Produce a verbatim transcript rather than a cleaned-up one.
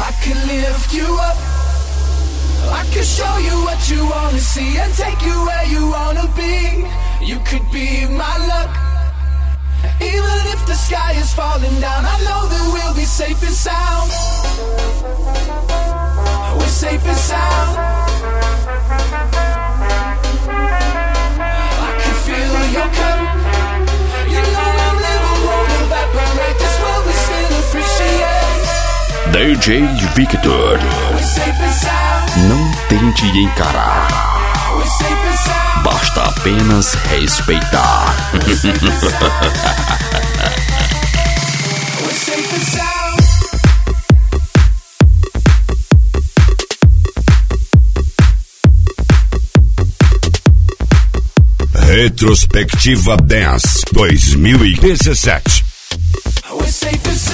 I can lift you up. I can show you what you wanna see and take you where you wanna be. You could be my luck. Even if the sky is falling down, I know that we'll be safe and sound. We're safe and sound. I can feel your cup. You know I'm living won't evaporate. This world we still appreciate. D J Victor. We're safe and sound. Não tente encarar. We're safe and sound. Basta apenas respeitar. We're safe and sound. We're safe and sound. Retrospectiva Dance dois mil e dezessete. We're safe and sound.